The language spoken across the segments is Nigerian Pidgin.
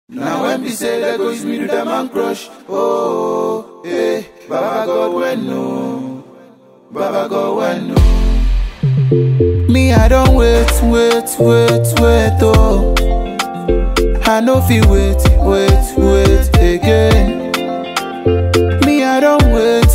Now when me say let go, use me to the man crush. Oh, hey, Baba God when no, Baba God when no. Me I don't wait, oh. I no feel wait again. Me I don't wait,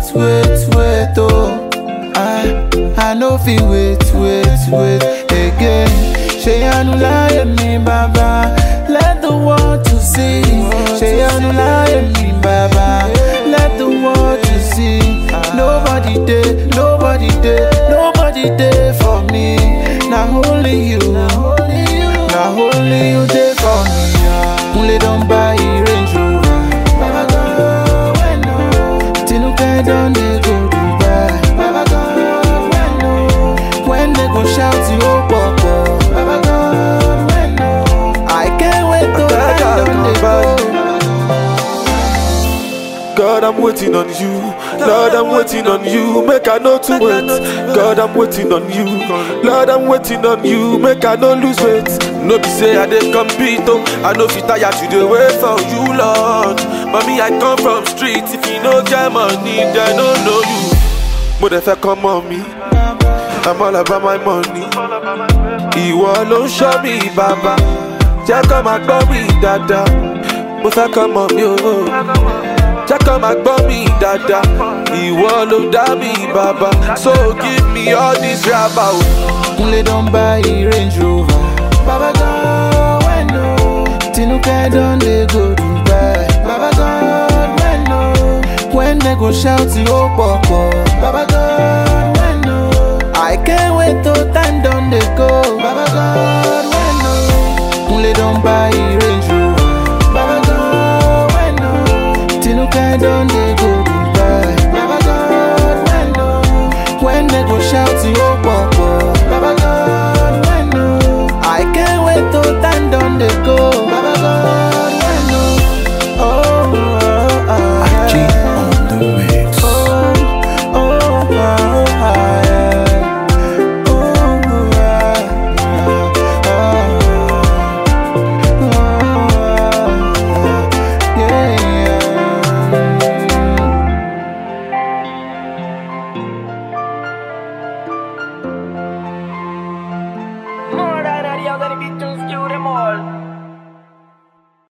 oh. I no feel wait again. She anu lie me baba, let the world to see. She anu lie me baba, let the world to see. Nobody there for me. Now only you there for me. Only don't buy Range Rover. Baba God when no, Tinuke don't they go Dubai. Baba God when no, when they go shout you oh papa. Baba God when no, I can't wait to time don't they go. God, I'm waiting on you. Lord, I'm waiting on you. Make I know to wait. God, I'm waiting on you. Lord, I'm waiting on you. Make I no lose weight. No be say I dey compete. Oh, I know fit tired to the wait for you, Lord. Mommy, I come from street. If you no get money, then no know you. But if I come on me, I'm all about my money. Ìwọ ló ń ṣọ́ mi, bàbá. Jẹ́ kó máa gbọ́ mi dáadáa. Mo fẹ́ kọ́ mọ̀ mi o. Jẹ́ kó máa gbọ́ mi dáadáa. Ìwọ ló dá mi bàbá. So give me all this rubber. Only don't buy Range Rover. Baba God when no, Tinuke don't they go Dubai. Baba God when no, when they go shout you oh papa. Baba God when no, I can't wait till time don't they go. Baba God when no, only don't buy